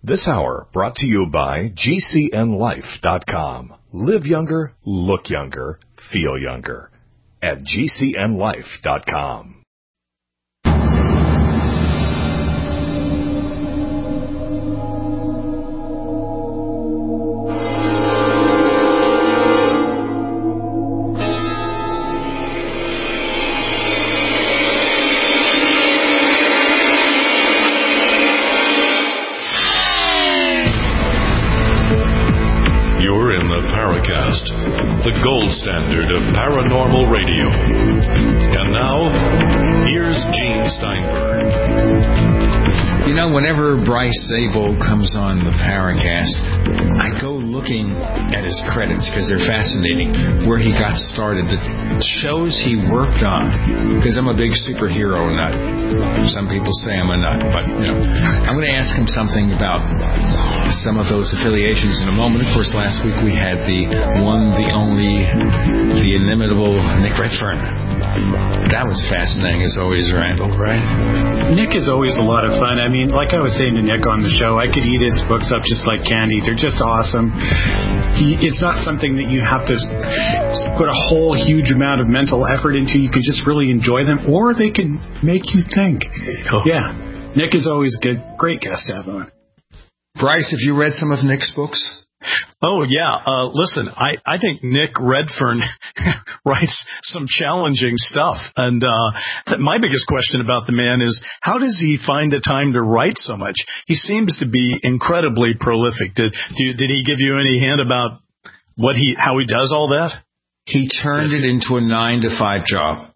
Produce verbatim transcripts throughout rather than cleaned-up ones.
This hour brought to you by G C N life dot com. Live younger, look younger, feel younger at G C N life dot com. The gold standard of paranormal radio. And now, here's Gene Steinberg. You know, whenever Bryce Zabel comes on the Paracast, I go looking at his credits because they're fascinating, where he got started, the shows he worked on, because I'm a big superhero nut. Some people say I'm a nut, but, you know, I'm going to ask him something about some of those affiliations in a moment. Of course, last week we had the one, the only, the inimitable Nick Redfern. That was fascinating as always, Randall, right? Nick is always a lot of fun. I mean, like I was saying to Nick on the show, I could eat his books up just like candy. They're just awesome. He, it's not something that you have to put a whole huge amount of mental effort into. You can just really enjoy them, or they can make you think. Oh. Yeah. Nick is always a good, great guest to have on. Bryce, have you read some of Nick's books? Oh, yeah. Uh, listen, I, I think Nick Redfern writes some challenging stuff. And uh, my biggest question about the man is, how does he find the time to write so much? He seems to be incredibly prolific. Did, did, did he give you any hint about what he how he does all that? He turned yes. it into a nine to five job.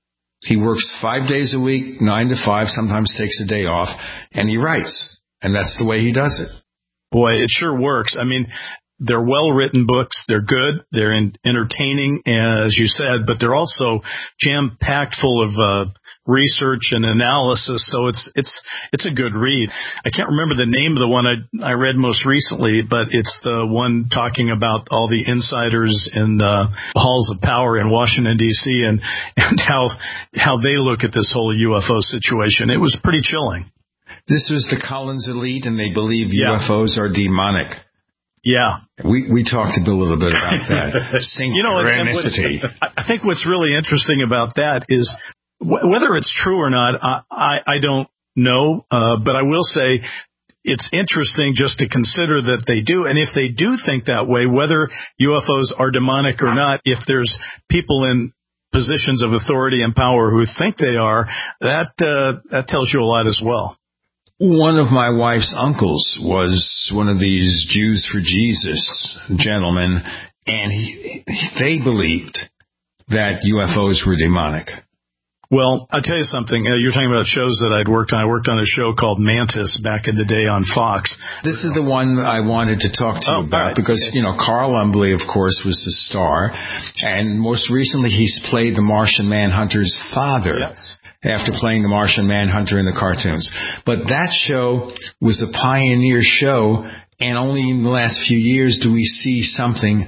He works five days a week, nine to five, sometimes takes a day off, and he writes. And that's the way he does it. Boy, it sure works. I mean, they're well-written books. They're good. They're in, entertaining, as you said, but they're also jam-packed full of uh, research and analysis. So it's it's it's a good read. I can't remember the name of the one I I read most recently, but it's the one talking about all the insiders in the halls of power in Washington D C and and how how they look at this whole U F O situation. It was pretty chilling. This was the Collins elite, and they believe yeah. U F Os are demonic. Yeah. We we talked a little bit about that. You know, synchronicity. I think what's really interesting about that is wh- whether it's true or not, I, I, I don't know. Uh, but I will say it's interesting just to consider that they do. And if they do think that way, whether U F Os are demonic or not, if there's people in positions of authority and power who think they are, that uh, that tells you a lot as well. One of my wife's uncles was one of these Jews for Jesus gentlemen, and he, they believed that U F Os were demonic. Well, I'll tell you something. Uh, you're talking about shows that I'd worked on. I worked on a show called Mantis back in the day on Fox. This is the one I wanted to talk to oh, you about right. because, okay. you know, Carl Lumbly, of course, was the star. And most recently, he's played the Martian Manhunter's father. Yes. After playing the Martian Manhunter in the cartoons. But that show was a pioneer show, and only in the last few years do we see something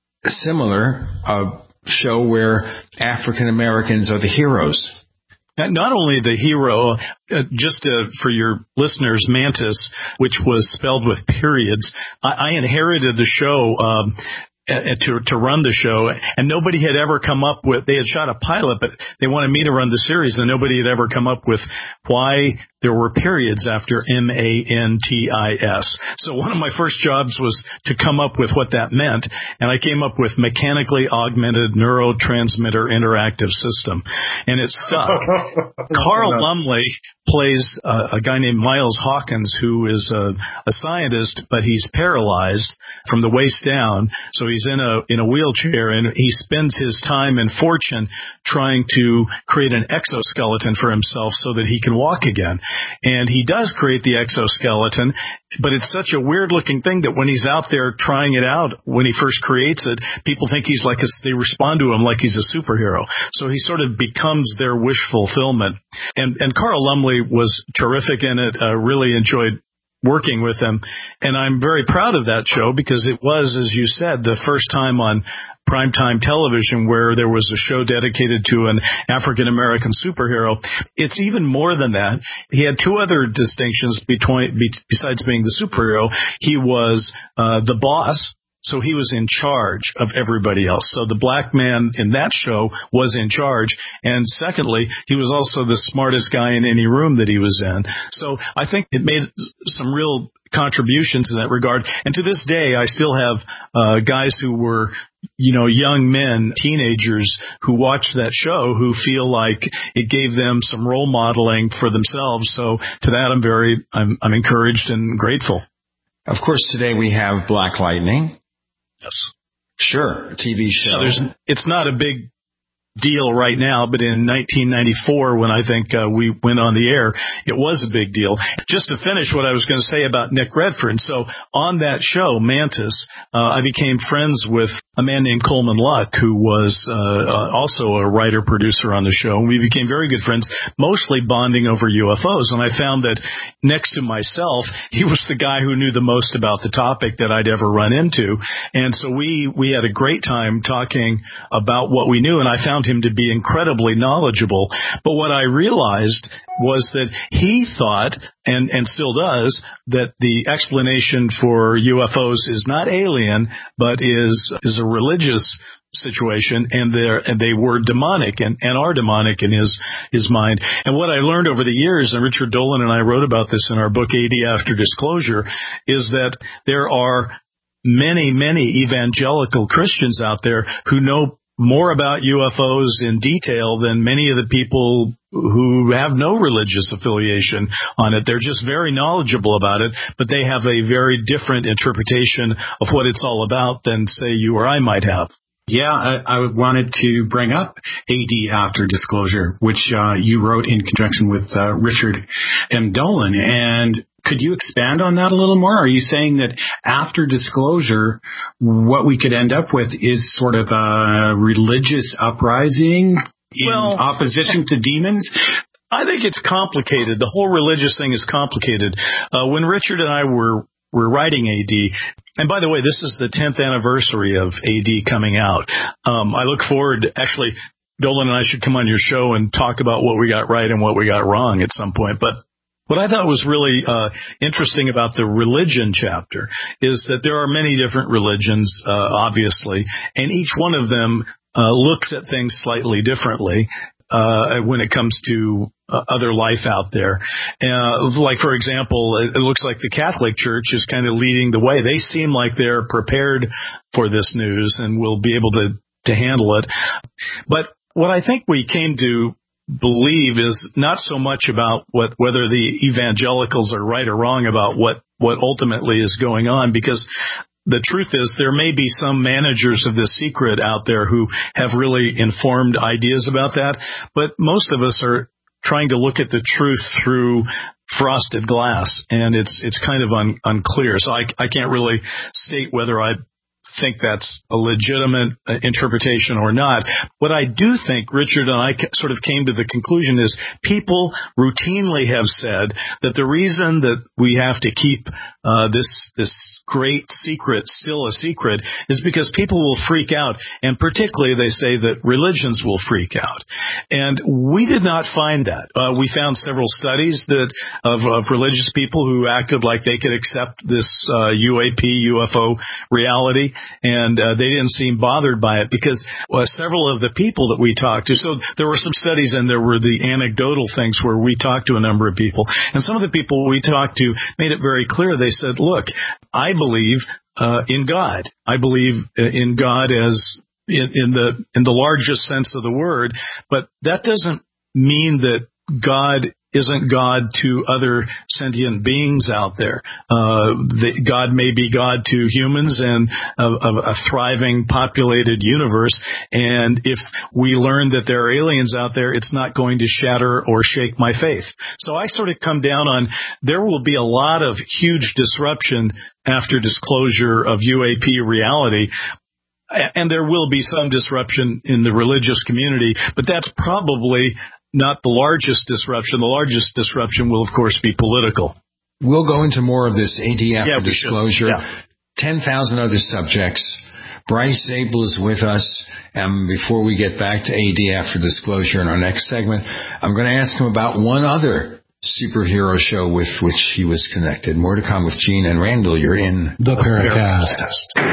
similar, a show where African Americans are the heroes. Not only the hero, uh, just uh, for your listeners, Mantis, which was spelled with periods, I, I inherited the show um, Uh, to to run the show, and nobody had ever come up with, they had shot a pilot, but they wanted me to run the series, and nobody had ever come up with why there were periods after M A N T I S. So one of my first jobs was to come up with what that meant, and I came up with Mechanically Augmented Neurotransmitter Interactive System, and it stuck. Carl Lumbly plays uh, a guy named Miles Hawkins, who is a, a scientist, but he's paralyzed from the waist down, so he's in a in a wheelchair, and he spends his time and fortune trying to create an exoskeleton for himself so that he can walk again. And he does create the exoskeleton, but it's such a weird-looking thing that when he's out there trying it out, when he first creates it, people think he's like a, they respond to him like he's a superhero. So he sort of becomes their wish fulfillment. And and Carl Lumbly was terrific in it. Uh, really enjoyed working with him. And I'm very proud of that show because it was, as you said, the first time on primetime television where there was a show dedicated to an African-American superhero. It's even more than that. He had two other distinctions between, besides being the superhero. He was uh, the boss. So he was in charge of everybody else. So the black man in that show was in charge. And secondly, he was also the smartest guy in any room that he was in. So I think it made some real contributions in that regard. And to this day, I still have uh, guys who were, you know, young men, teenagers who watch that show who feel like it gave them some role modeling for themselves. So to that, I'm very, I'm, I'm encouraged and grateful. Of course, today we have Black Lightning. Yes. Sure. T V show. Yeah, there's, it's not a big deal right now, but in nineteen ninety-four, when I think uh, we went on the air, it was a big deal. Just to finish what I was going to say about Nick Redfern. So on that show, Mantis, uh, I became friends with a man named Coleman Luck, who was uh, uh, also a writer-producer on the show. And we became very good friends, mostly bonding over U F Os. And I found that next to myself, he was the guy who knew the most about the topic that I'd ever run into. And so we, we had a great time talking about what we knew, and I found him to be incredibly knowledgeable. But what I realized was that he thought, and, and still does, that the explanation for U F Os is not alien, but is, is a religious situation, and they and they were demonic and, and are demonic in his his mind. And what I learned over the years, and Richard Dolan and I wrote about this in our book A D After Disclosure, is that there are many, many evangelical Christians out there who know more about U F Os in detail than many of the people who have no religious affiliation on it. They're just very knowledgeable about it, but they have a very different interpretation of what it's all about than, say, you or I might have. Yeah, I, I wanted to bring up A D After Disclosure, which uh, you wrote in conjunction with uh, Richard M. Dolan. And could you expand on that a little more? Are you saying that after disclosure, what we could end up with is sort of a religious uprising in well, opposition to demons? I think it's complicated. The whole religious thing is complicated. Uh, when Richard and I were, were writing A D, and by the way, this is the tenth anniversary of A D coming out. Um, I look forward, actually, Dolan and I should come on your show and talk about what we got right and what we got wrong at some point. But what I thought was really uh, interesting about the religion chapter is that there are many different religions, uh, obviously, and each one of them uh, looks at things slightly differently uh, when it comes to uh, other life out there. Uh, like, for example, it, it looks like the Catholic Church is kind of leading the way. They seem like they're prepared for this news and will be able to, to handle it. But what I think we came to believe is not so much about what whether the evangelicals are right or wrong about what, what ultimately is going on, because the truth is there may be some managers of this secret out there who have really informed ideas about that, but most of us are trying to look at the truth through frosted glass, and it's it's kind of un, unclear. So I, I can't really state whether I think that's a legitimate uh, interpretation or not. What I do think Richard and I sort of came to the conclusion is people routinely have said that the reason that we have to keep uh, this this great secret still a secret is because people will freak out, and particularly they say that religions will freak out. And we did not find that. Uh, we found several studies that of, of religious people who acted like they could accept this uh, U A P, U F O reality, and uh, they didn't seem bothered by it because uh, several of the people that we talked to, so there were some studies and there were the anecdotal things where we talked to a number of people, and some of the people we talked to made it very clear. They said, look, I believe uh, in God. I believe in God as in, in the in the largest sense of the word, but that doesn't mean that God isn't God to other sentient beings out there. Uh, the, God may be God to humans and a, a, a thriving, populated universe. And if we learn that there are aliens out there, it's not going to shatter or shake my faith. So I sort of come down on there will be a lot of huge disruption after disclosure of U A P reality. And there will be some disruption in the religious community, but that's probably not the largest disruption. The largest disruption will, of course, be political. we'll go into more of this A D after yeah, disclosure. Yeah. ten thousand other subjects. Bryce Zabel is with us. And before we get back to A D after disclosure in our next segment, I'm going to ask him about one other superhero show with which he was connected. More to come with Gene and Randall. You're in The Paracast.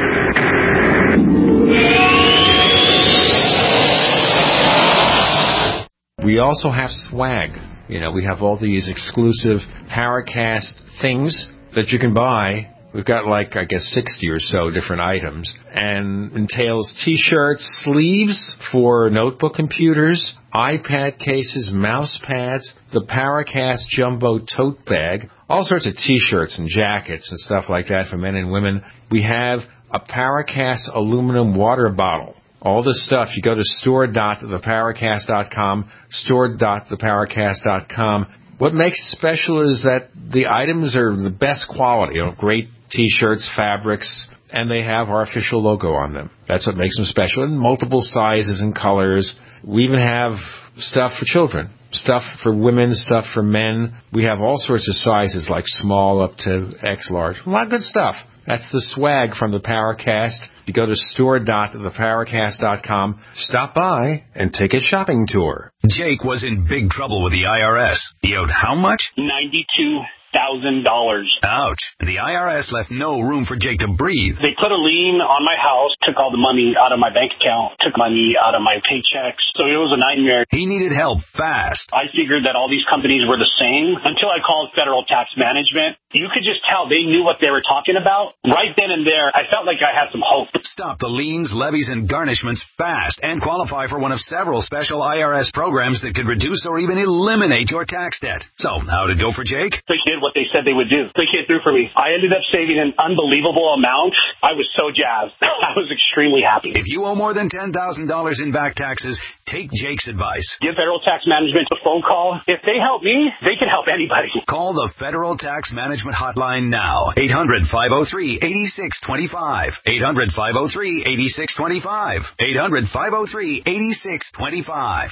We also have swag. You know, we have all these exclusive Paracast things that you can buy. We've got like, I guess, sixty or so different items, and entails T-shirts, sleeves for notebook computers, iPad cases, mouse pads, the Paracast Jumbo tote bag, all sorts of T-shirts and jackets and stuff like that for men and women. We have a Paracast aluminum water bottle. All this stuff, you go to store dot the paracast dot com, store dot the paracast dot com. What makes it special is that the items are the best quality, you know, great T-shirts, fabrics, and they have our official logo on them. That's what makes them special, in multiple sizes and colors. We even have stuff for children, stuff for women, stuff for men. We have all sorts of sizes, like small up to X large. A lot of good stuff. That's the swag from the Paracast. You go to store dot the paracast dot com, stop by, and take a shopping tour. Jake was in big trouble with the I R S. He owed how much? ninety-two thousand dollars. Ouch. And the I R S left no room for Jake to breathe. They put a lien on my house, took all the money out of my bank account, took money out of my paychecks. So it was a nightmare. He needed help fast. I figured that all these companies were the same until I called Federal Tax Management. You could just tell they knew what they were talking about. Right then and there, I felt like I had some hope. Stop the liens, levies, and garnishments fast and qualify for one of several special I R S programs that could reduce or even eliminate your tax debt. So, how'd it go for Jake? They did what they said they would do. They came through for me. I ended up saving an unbelievable amount. I was so jazzed. I was extremely happy. If you owe more than ten thousand dollars in back taxes, take Jake's advice. Give Federal Tax Management a phone call. If they help me, they can help anybody. Call the Federal Tax Management Hotline now. eight hundred, five oh three, eight six two five. eight hundred, five oh three, eight six two five. eight hundred, five oh three, eight six two five.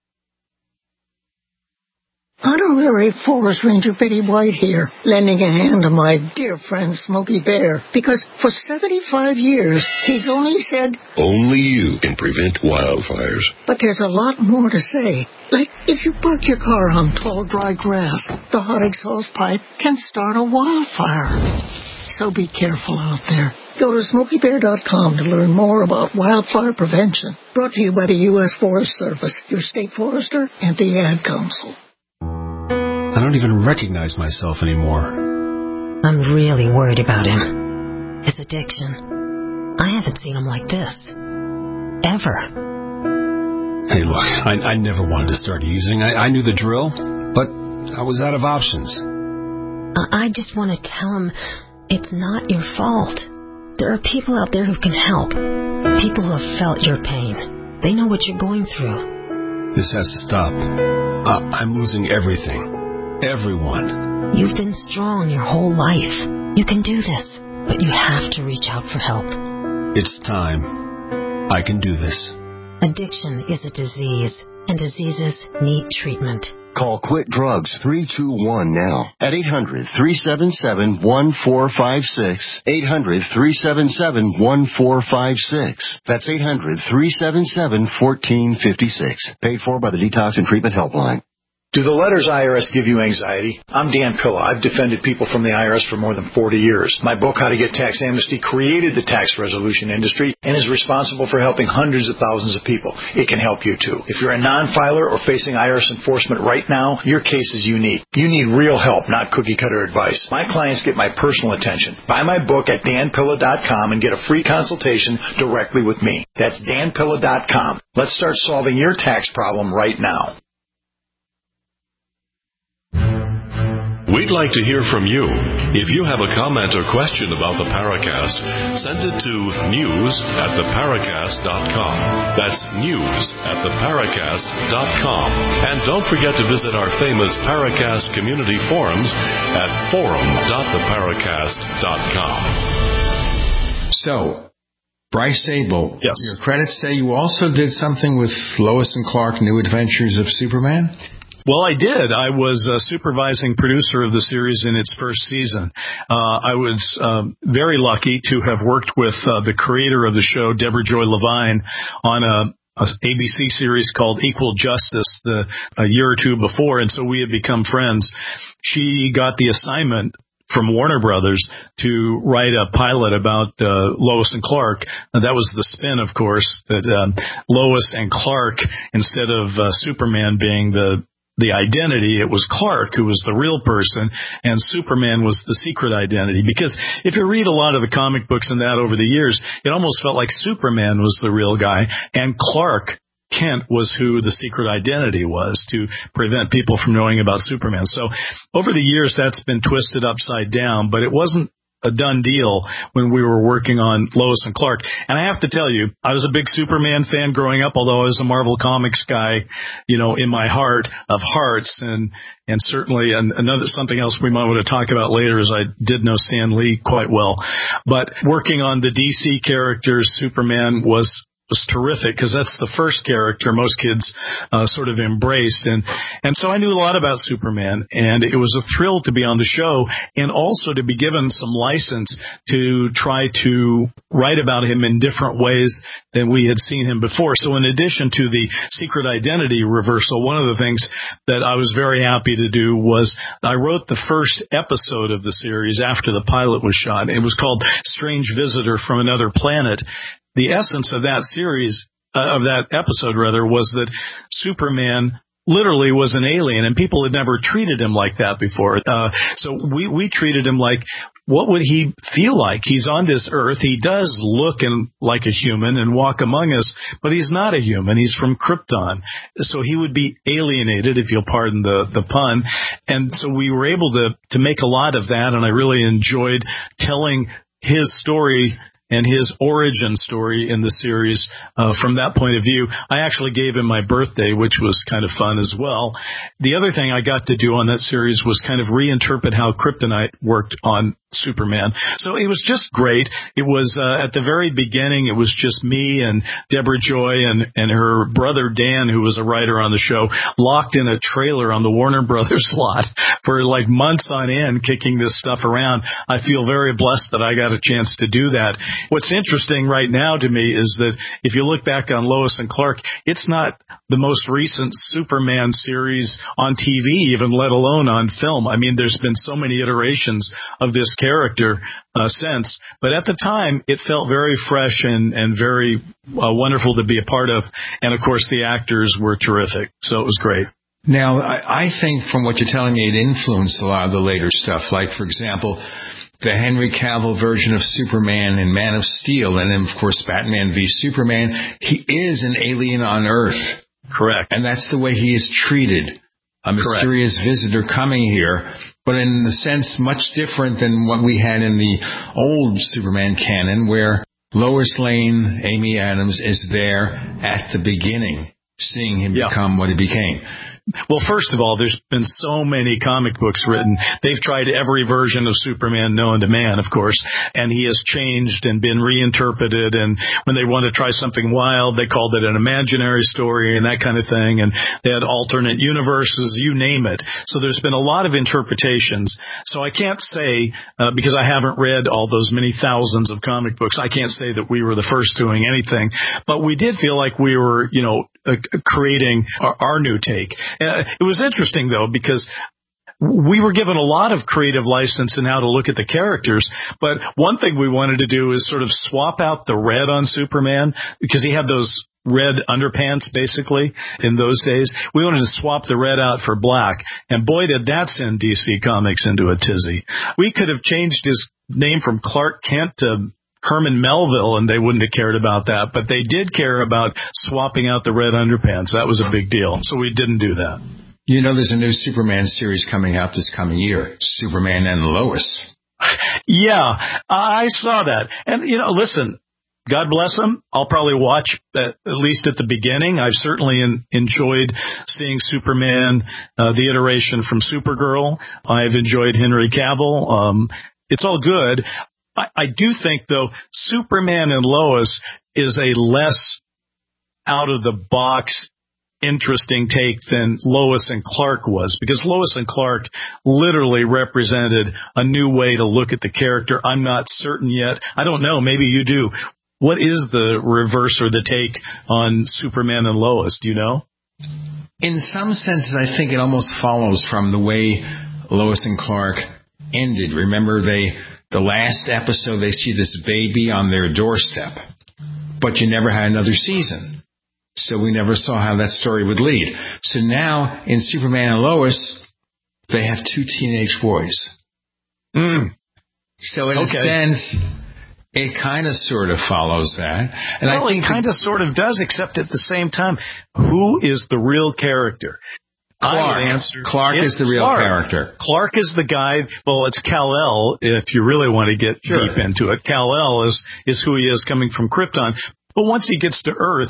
Honorary Forest Ranger Betty White here, lending a hand to my dear friend Smokey Bear, because for seventy-five years, he's only said, only you can prevent wildfires. But there's a lot more to say. Like, if you park your car on tall, dry grass, the hot exhaust pipe can start a wildfire. So be careful out there. Go to smokey bear dot com to learn more about wildfire prevention. Brought to you by the U S Forest Service, your state forester, and the Ad Council. I don't even recognize myself anymore. I'm really worried about him. His addiction. I haven't seen him like this. Ever. Hey, look, I, I never wanted to start using. I, I knew the drill, but I was out of options. I just want to tell him it's not your fault. There are people out there who can help. People who have felt your pain. They know what you're going through. This has to stop. Uh, I'm losing everything. Everyone. You've been strong your whole life. You can do this, but you have to reach out for help. It's time. I can do this. Addiction is a disease, and diseases need treatment. Call Quit Drugs three two one now at eight hundred, three seven seven, one four five six. eight hundred, three seven seven, one four five six. That's eight hundred, three seven seven, one four five six. Paid for by the Detox and Treatment Helpline. Do the letters I R S give you anxiety? I'm Dan Pilla. I've defended people from the I R S for more than forty years. My book, How to Get Tax Amnesty, created the tax resolution industry and is responsible for helping hundreds of thousands of people. It can help you, too. If you're a non-filer or facing I R S enforcement right now, your case is unique. You need real help, not cookie-cutter advice. My clients get my personal attention. Buy my book at dan pilla dot com and get a free consultation directly with me. That's dan pilla dot com. Let's start solving your tax problem right now. We'd like to hear from you. If you have a comment or question about the Paracast, send it to news at the paracast dot com. That's news at the paracast dot com. And don't forget to visit our famous Paracast community forums at forum dot the paracast dot com. So, Bryce Zabel, yes. Your credits say you also did something with Lois and Clark, New Adventures of Superman? Well, I did. I was a supervising producer of the series in its first season. Uh, I was um, very lucky to have worked with uh, the creator of the show, Deborah Joy Levine, on a a A B C series called Equal Justice the a year or two before, and so we had become friends. She got the assignment from Warner Brothers to write a pilot about uh, Lois and Clark. And that was the spin, of course, that um, Lois and Clark, instead of uh, Superman being the the identity, it was Clark who was the real person, and Superman was the secret identity. Because if you read a lot of the comic books and that over the years, it almost felt like Superman was the real guy, and Clark Kent was who the secret identity was, to prevent people from knowing about Superman. So over the years, that's been twisted upside down, but it wasn't a done deal when we were working on Lois and Clark. And I have to tell you, I was a big Superman fan growing up, although I was a Marvel Comics guy, you know, in my heart of hearts. And, and certainly and another, something else we might want to talk about later is I did know Stan Lee quite well. But working on the D C characters, Superman was was terrific, because that's the first character most kids uh, sort of embraced. And, and so I knew a lot about Superman, and it was a thrill to be on the show and also to be given some license to try to write about him in different ways than we had seen him before. So in addition to the secret identity reversal, one of the things that I was very happy to do was I wrote the first episode of the series after the pilot was shot. It was called Strange Visitor from Another Planet. The essence of that series, uh, of that episode rather, was that Superman literally was an alien, and people had never treated him like that before. Uh, so we, we treated him like, what would he feel like? He's on this earth. He does look and like a human and walk among us, but he's not a human. He's from Krypton. So he would be alienated, if you'll pardon the, the pun. And so we were able to, to make a lot of that, and I really enjoyed telling his story and his origin story in the series uh, from that point of view. I actually gave him my birthday, which was kind of fun as well. The other thing I got to do on that series was kind of reinterpret how kryptonite worked on Superman. So it was just great. It was uh, at the very beginning, it was just me and Deborah Joy and, and her brother Dan, who was a writer on the show, locked in a trailer on the Warner Brothers lot for like months on end, kicking this stuff around. I feel very blessed that I got a chance to do that. What's interesting right now to me is that if you look back on Lois and Clark, it's not the most recent Superman series on T V, even let alone on film. I mean, there's been so many iterations of this character uh, since, but at the time it felt very fresh and, and very uh, wonderful to be a part of. And of course, the actors were terrific, so it was great. Now, I, I think from what you're telling me, it influenced a lot of the later stuff. Like, for example, the Henry Cavill version of Superman in Man of Steel, and then, of course, Batman v Superman. He is an alien on Earth. Correct. And that's the way he is treated. A mysterious Correct. visitor coming here, but in the sense much different than what we had in the old Superman canon, where Lois Lane, Amy Adams, is there at the beginning, seeing him yeah. become what he became. Well, first of all, there's been so many comic books written. They've tried every version of Superman known to man, of course, and he has changed and been reinterpreted. And when they want to try something wild, they called it an imaginary story and that kind of thing. And they had alternate universes, you name it. So there's been a lot of interpretations. So I can't say, uh, because I haven't read all those many thousands of comic books, I can't say that we were the first doing anything. But we did feel like we were, you know, uh, creating our, our new take. Uh, it was interesting, though, because we were given a lot of creative license in how to look at the characters. But one thing we wanted to do is sort of swap out the red on Superman, because he had those red underpants, basically, in those days. We wanted to swap the red out for black. And boy, did that send D C Comics into a tizzy. We could have changed his name from Clark Kent to Herman Melville, and they wouldn't have cared about that. But they did care about swapping out the red underpants. That was a big deal. So we didn't do that. You know, there's a new Superman series coming out this coming year, Superman and Lois. Yeah, I saw that. And, you know, listen, God bless him. I'll probably watch at, at least at the beginning. I've certainly in, enjoyed seeing Superman, uh, the iteration from Supergirl. I've enjoyed Henry Cavill. Um, it's all good. I, I do think, though, Superman and Lois is a less out-of-the-box interesting take than Lois and Clark was, because Lois and Clark literally represented a new way to look at the character. I'm not certain yet. I don't know. Maybe you do. What is the reverse or the take on Superman and Lois? Do you know? In some senses, I think it almost follows from the way Lois and Clark ended. Remember, they the last episode, they see this baby on their doorstep, but you never had another season. So we never saw how that story would lead. So now, in Superman and Lois, they have two teenage boys. Mm. So in okay. a sense, it kind of sort of follows that. And well, I think it kind of sort of does, except at the same time, who is the real character? Clark. Answer, Clark is the real Clark. character. Clark is the guy. Well, it's Kal-El, if you really want to get sure. deep into it. Kal-El is, is who he is coming from Krypton. But once he gets to Earth,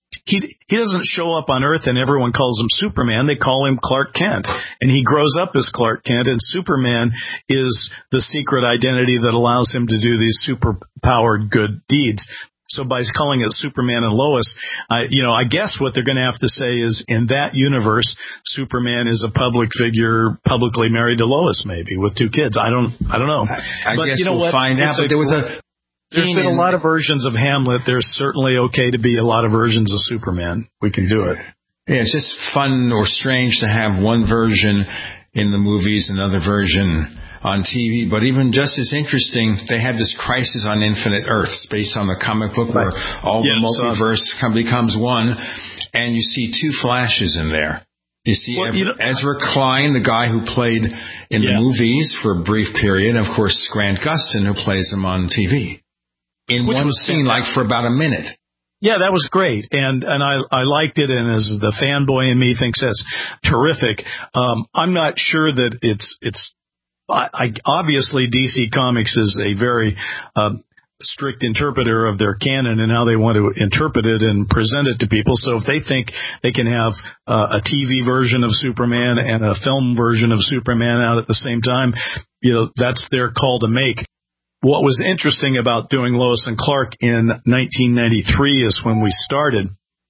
he he doesn't show up on Earth and everyone calls him Superman. They call him Clark Kent. And he grows up as Clark Kent, and Superman is the secret identity that allows him to do these super-powered good deeds. So by calling it Superman and Lois, I, you know, I guess what they're going to have to say is, in that universe, Superman is a public figure, publicly married to Lois, maybe with two kids. I don't, I don't know. I, I but guess you know we'll what? find out. But there was a there's been a lot of versions of Hamlet. There's certainly okay to be a lot of versions of Superman. We can do it. Yeah, it's just fun or strange to have one version in the movies, another version on T V, but even just as interesting, they have this Crisis on Infinite Earths based on the comic book where all yes, the multiverse uh, becomes one, and you see two Flashes in there. You see well, you Ezra Klein, the guy who played in yeah. the movies for a brief period, and of course Grant Gustin, who plays him on T V. In Which one scene, like for about a minute. Yeah, that was great, and and I I liked it, and as the fanboy in me thinks that's terrific. Um, I'm not sure that it's it's. I, I obviously D C Comics is a very uh, strict interpreter of their canon and how they want to interpret it and present it to people. So if they think they can have uh, a T V version of Superman and a film version of Superman out at the same time, you know, that's their call to make. What was interesting about doing Lois and Clark in nineteen ninety-three is when we started,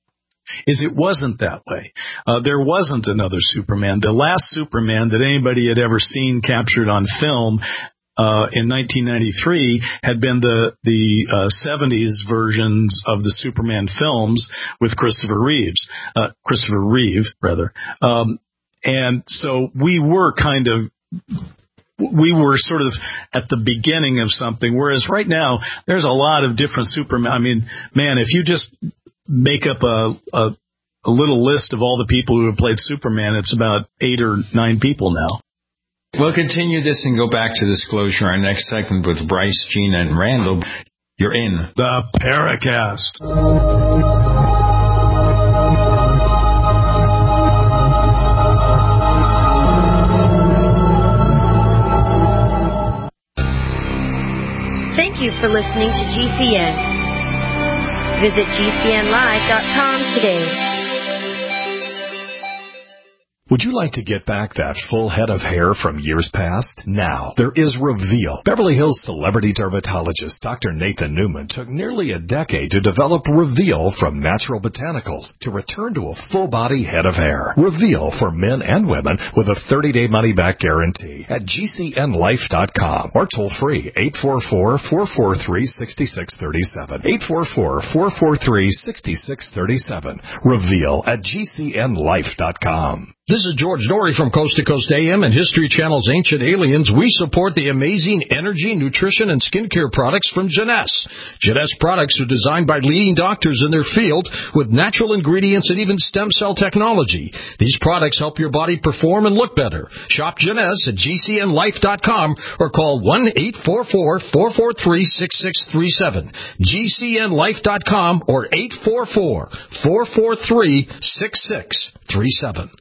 is it wasn't that way. Uh, there wasn't another Superman. The last Superman that anybody had ever seen captured on film uh, in nineteen ninety-three had been the the uh, seventies versions of the Superman films with Christopher Reeves, uh, Christopher Reeve rather, um, and so we were kind of. We were sort of at the beginning of something, whereas right now there's a lot of different Superman. I mean, man, if you just make up a, a, a little list of all the people who have played Superman, it's about eight or nine people now. We'll continue this and go back to Disclosure, our next segment with Bryce, Gina, and Randall. You're in the Paracast. Thank you for listening to G C N. Visit G C N live dot com today. Would you like to get back that full head of hair from years past? Now, there is Reveal. Beverly Hills celebrity dermatologist Doctor Nathan Newman took nearly a decade to develop Reveal from natural botanicals to return to a full-body head of hair. Reveal for men and women with a thirty-day money-back guarantee at G C N life dot com or toll-free eight four four, four four three, six six three seven. eight four four, four four three, six six three seven. Reveal at G C N life dot com. This is George Dory from Coast to Coast A M and History Channel's Ancient Aliens. We support the amazing energy, nutrition, and skincare products from Jeunesse. Jeunesse products are designed by leading doctors in their field with natural ingredients and even stem cell technology. These products help your body perform and look better. Shop Jeunesse at G C N life dot com or call one eight four four, four four three, six six three seven. G C N life dot com or eight four four, four four three, six six three seven.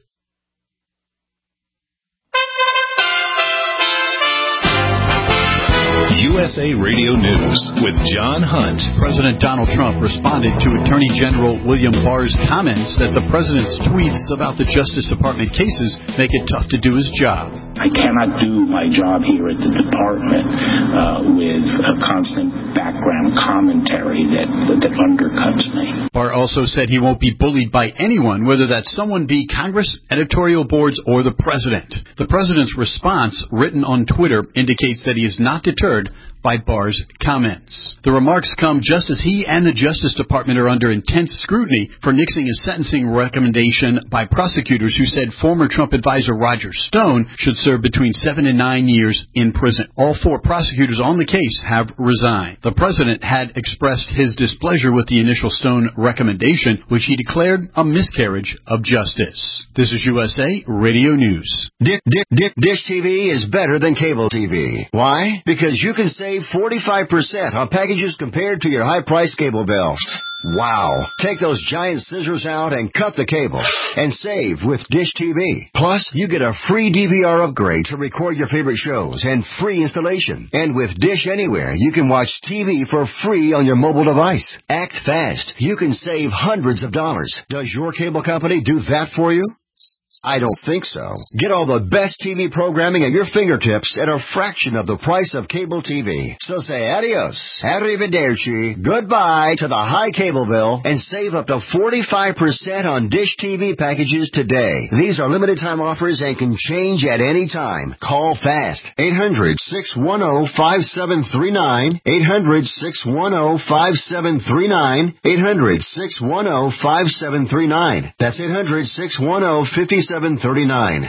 U S A Radio News with John Hunt. President Donald Trump responded to Attorney General William Barr's comments that the president's tweets about the Justice Department cases make it tough to do his job. I cannot do my job here at the department uh, with a constant background commentary that, that undercuts me. Barr also said he won't be bullied by anyone, whether that someone be Congress, editorial boards, or the president. The president's response, written on Twitter, indicates that he is not deterred by Barr's comments. The remarks come just as he and the Justice Department are under intense scrutiny for nixing a sentencing recommendation by prosecutors who said former Trump advisor Roger Stone should serve between seven and nine years in prison. All four prosecutors on the case have resigned. The president had expressed his displeasure with the initial Stone recommendation, which he declared a miscarriage of justice. This is U S A Radio News. Dick, Dick, Dick, Dish T V is better than cable T V. Why? Because you can save forty-five percent on packages compared to your high-priced cable bill. Wow. Take those giant scissors out and cut the cable and save with Dish T V. Plus, you get a free D V R upgrade to record your favorite shows and free installation. And with Dish Anywhere, you can watch T V for free on your mobile device. Act fast. You can save hundreds of dollars. Does your cable company do that for you? I don't think so. Get all the best T V programming at your fingertips at a fraction of the price of cable T V. So say adios, arrivederci, goodbye to the high cable bill and save up to forty-five percent on Dish T V packages today. These are limited time offers and can change at any time. Call fast. eight hundred, six one zero, five seven three nine. eight hundred, six one zero, five seven three nine. eight hundred, six one zero, five seven three nine. That's eight hundred, six one zero, five seven three nine.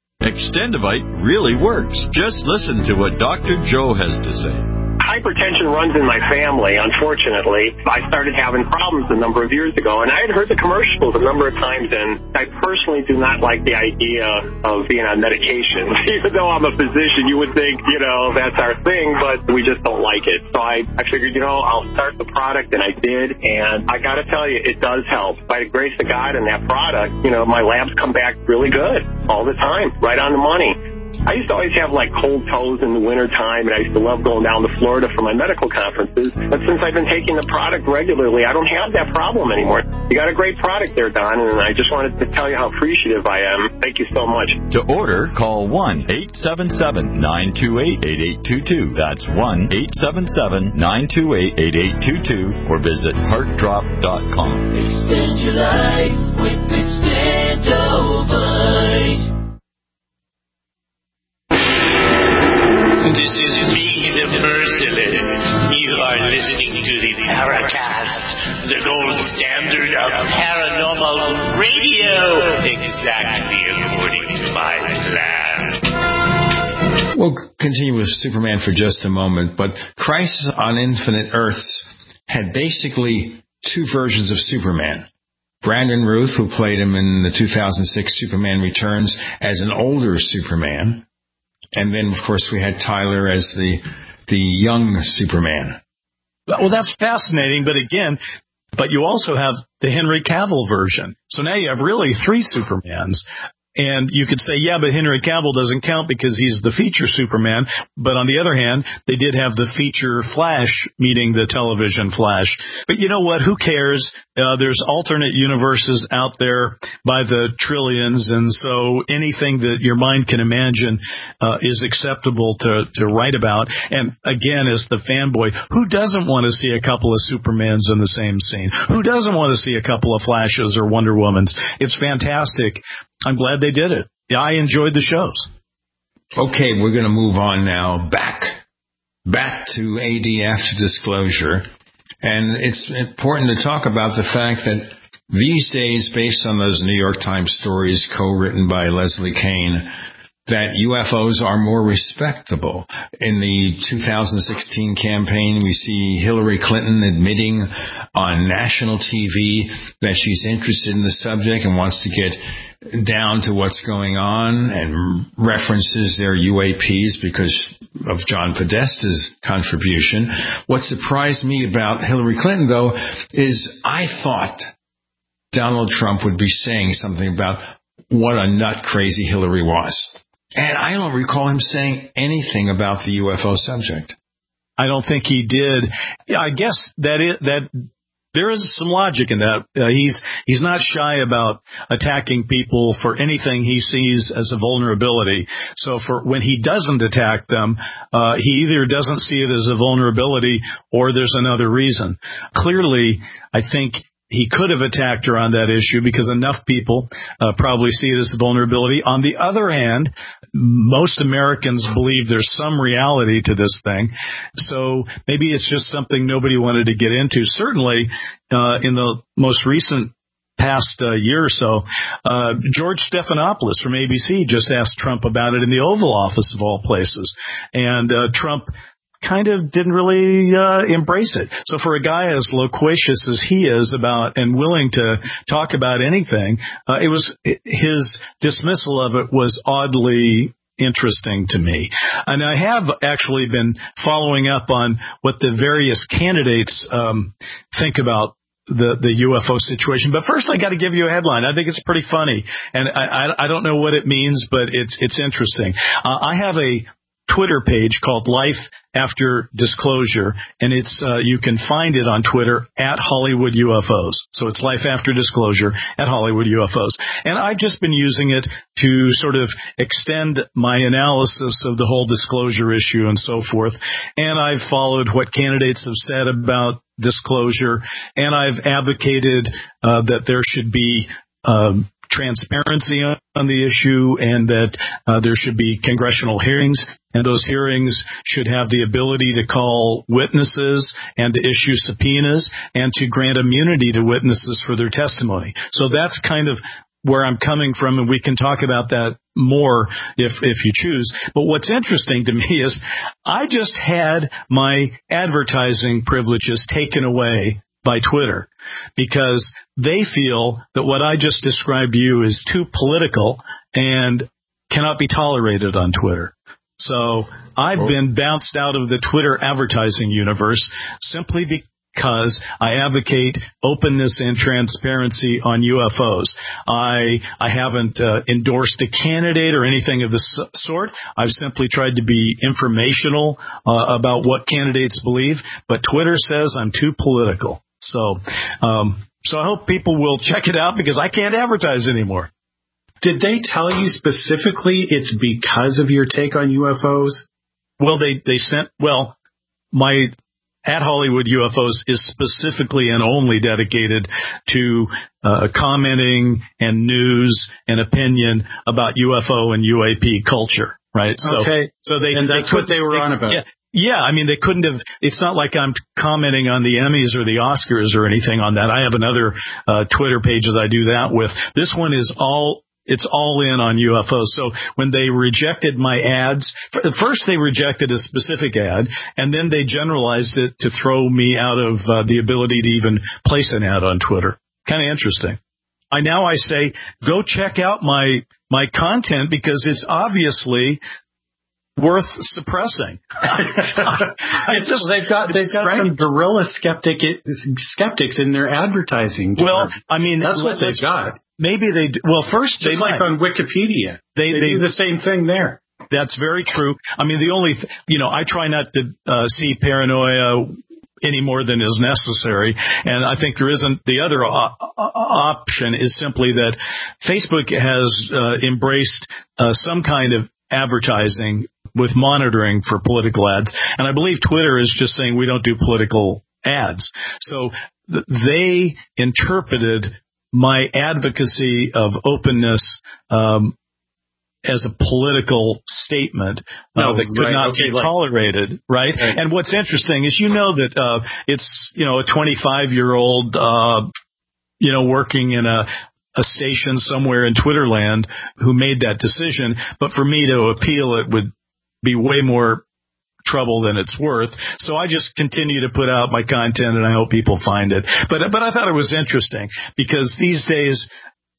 Extendivite really works. Just listen to what Doctor Joe has to say. Hypertension runs in my family, unfortunately. I started having problems a number of years ago, and I had heard the commercials a number of times, and I personally do not like the idea of being on medication. Even though I'm a physician, you would think, you know, that's our thing, but we just don't like it. So I, I figured, you know, I'll start the product, and I did, and I got to tell you, it does help. By the grace of God and that product, you know, my labs come back really good all the time, right on the money. I used to always have, like, cold toes in the wintertime, and I used to love going down to Florida for my medical conferences. But since I've been taking the product regularly, I don't have that problem anymore. You got a great product there, Don, and I just wanted to tell you how appreciative I am. Thank you so much. To order, call one eight seven seven, nine two eight, eight eight two two. That's one eight seven seven, nine two eight, eight eight two two, or visit heart drop dot com. Extend your life with Extendivite. This is me, the Merciless. You are listening to the Paracast, the gold standard of paranormal radio, exactly according to my plan. We'll continue with Superman for just a moment, but Crisis on Infinite Earths had basically two versions of Superman. Brandon Routh, who played him in the two thousand six Superman Returns as an older Superman. And then, of course, we had Tyler as the the young Superman. Well, that's fascinating, but again, but you also have the Henry Cavill version. So now you have really three Supermans. And you could say, yeah, but Henry Cavill doesn't count because he's the feature Superman. But on the other hand, they did have the feature Flash meeting the television Flash. But you know what? Who cares? Uh, there's alternate universes out there by the trillions. And so anything that your mind can imagine uh, is acceptable to, to write about. And again, as the fanboy, who doesn't want to see a couple of Supermans in the same scene? Who doesn't want to see a couple of Flashes or Wonder Womans? It's fantastic. I'm glad they did it. Yeah, I enjoyed the shows. Okay, we're going to move on now back, back to A D F disclosure. And it's important to talk about the fact that these days, based on those New York Times stories co-written by Leslie Kean, that U F Os are more respectable. In the two thousand sixteen campaign, we see Hillary Clinton admitting on national T V that she's interested in the subject and wants to get down to what's going on, and references their U A Ps because of John Podesta's contribution. What surprised me about Hillary Clinton, though, is I thought Donald Trump would be saying something about what a nut crazy Hillary was. And I don't recall him saying anything about the U F O subject. I don't think he did. I guess that it, that there is some logic in that. Uh, he's he's not shy about attacking people for anything he sees as a vulnerability. So for when he doesn't attack them, uh, he either doesn't see it as a vulnerability or there's another reason. Clearly, I think he could have attacked her on that issue because enough people uh, probably see it as a vulnerability. On the other hand, most Americans believe there's some reality to this thing. So maybe it's just something nobody wanted to get into. Certainly, uh, in the most recent past uh, year or so, uh, George Stephanopoulos from A B C just asked Trump about it in the Oval Office of all places. And uh, Trump kind of didn't really uh, embrace it. So for a guy as loquacious as he is about and willing to talk about anything, uh, it was his dismissal of it was oddly interesting to me. And I have actually been following up on what the various candidates um, think about the the U F O situation. But first, I got to give you a headline. I think it's pretty funny, and I I, I don't know what it means, but it's it's interesting. Uh, I have a Twitter page called Life After Disclosure, and it's uh, you can find it on Twitter at Hollywood U F Os. So it's Life After Disclosure at Hollywood U F Os. And I've just been using it to sort of extend my analysis of the whole disclosure issue and so forth. And I've followed what candidates have said about disclosure, and I've advocated uh, that there should be um, transparency on, on the issue, and that uh, there should be congressional hearings, and those hearings should have the ability to call witnesses and to issue subpoenas and to grant immunity to witnesses for their testimony. So that's kind of where I'm coming from, and we can talk about that more if if you choose. But what's interesting to me is I just had my advertising privileges taken away by Twitter because they feel that what I just described to you is too political and cannot be tolerated on Twitter. So I've oh. been bounced out of the Twitter advertising universe simply because I advocate openness and transparency on U F Os. I I haven't uh, endorsed a candidate or anything of the sort. I've simply tried to be informational uh, about what candidates believe, but Twitter says I'm too political. So, um, so I hope people will check it out because I can't advertise anymore. Did they tell you specifically it's because of your take on U F Os? Well, they, they sent, well, my at Hollywood U F Os is specifically and only dedicated to uh, commenting and news and opinion about U F O and U A P culture, right? So, okay. So they, and that's they what they were they, on about. Yeah. Yeah, I mean, they couldn't have, it's not like I'm commenting on the Emmys or the Oscars or anything on that. I have another uh, Twitter page that I do that with. This one is all, it's all in on U F Os. So when they rejected my ads, first they rejected a specific ad, and then they generalized it to throw me out of uh, the ability to even place an ad on Twitter. Kind of interesting. I now I say, go check out my my content because it's obviously worth suppressing. It's just, they've got they've got some guerrilla skeptic skeptics in their advertising. Well, I mean, that's what they've got. Maybe they do. Well, first just they like might. on Wikipedia, they, they, they do the same thing there. That's very true. I mean, the only th- you know, I try not to uh, see paranoia any more than is necessary. And I think there isn't. The other o- option is simply that Facebook has uh, embraced uh, some kind of advertising with monitoring for political ads. And I believe Twitter is just saying we don't do political ads. So th- they interpreted my advocacy of openness um, as a political statement uh, no, that could right, not okay, be like, tolerated, right? right? And what's interesting is, you know, that uh, it's, you know, a twenty-five-year-old, uh, you know, working in a a station somewhere in Twitterland who made that decision. But for me to appeal it would be way more trouble than it's worth. So I just continue to put out my content, and I hope people find it. But but I thought it was interesting because these days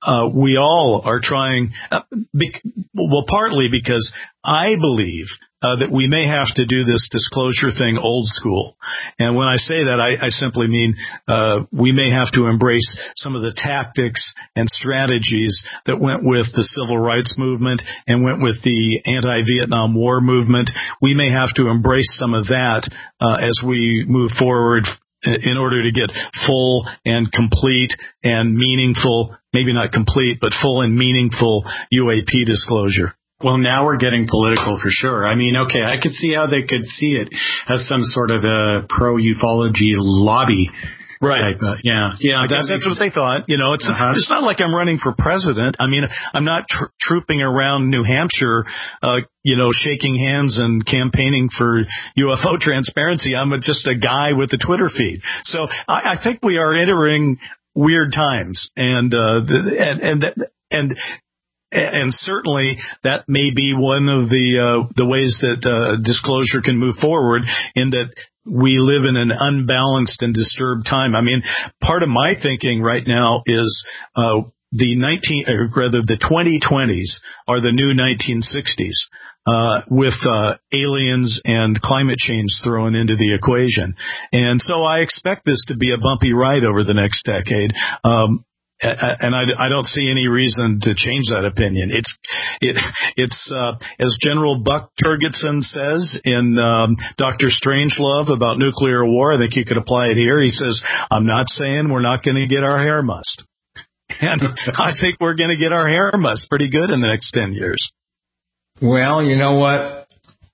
uh, we all are trying, uh, bec- well, partly because I believe uh, that we may have to do this disclosure thing old school. And when I say that, I, I simply mean uh, we may have to embrace some of the tactics and strategies that went with the civil rights movement and went with the anti-Vietnam War movement. We may have to embrace some of that uh, as we move forward in order to get full and complete and meaningful, maybe not complete, but full and meaningful U A P disclosure. Well, now we're getting political for sure. I mean, okay, I could see how they could see it as some sort of a pro-ufology lobby. Right. Type, uh, yeah. Yeah. I guess that's what they thought. You know, it's uh-huh. it's not like I'm running for president. I mean, I'm not tr- trooping around New Hampshire, uh, you know, shaking hands and campaigning for U F O transparency. I'm a, just a guy with a Twitter feed. So I, I think we are entering weird times, and uh, and and and. And certainly that may be one of the uh, the ways that uh, disclosure can move forward, in that we live in an unbalanced and disturbed time. I mean, part of my thinking right now is uh, the nineteen, or rather the twenty twenties are the new nineteen sixties. Uh, with uh, aliens and climate change thrown into the equation. And so I expect this to be a bumpy ride over the next decade. Um, And I, I don't see any reason to change that opinion. It's it it's uh, as General Buck Turgidson says in um, Doctor Strangelove about nuclear war. I think you could apply it here. He says, "I'm not saying we're not going to get our hair mussed," and I think we're going to get our hair mussed pretty good in the next ten years. Well, you know what?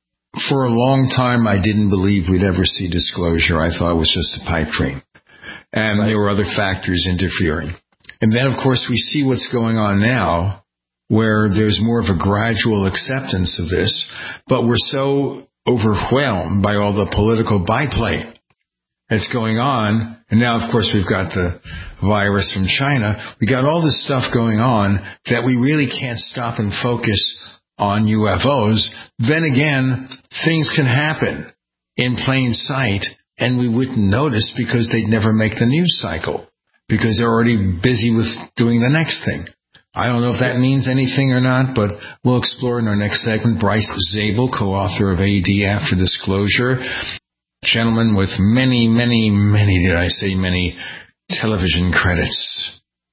For a long time, I didn't believe we'd ever see disclosure. I thought it was just a pipe dream, and right. There were other factors interfering. And then, of course, we see what's going on now, where there's more of a gradual acceptance of this, but we're so overwhelmed by all the political byplay that's going on. And now, of course, we've got the virus from China. We got all this stuff going on that we really can't stop and focus on U F Os. Then again, things can happen in plain sight, and we wouldn't notice because they'd never make the news cycle, because they're already busy with doing the next thing. I don't know if that means anything or not, but we'll explore in our next segment. Bryce Zabel, co-author of A D After Disclosure, gentleman with many, many, many, did I say many, television credits.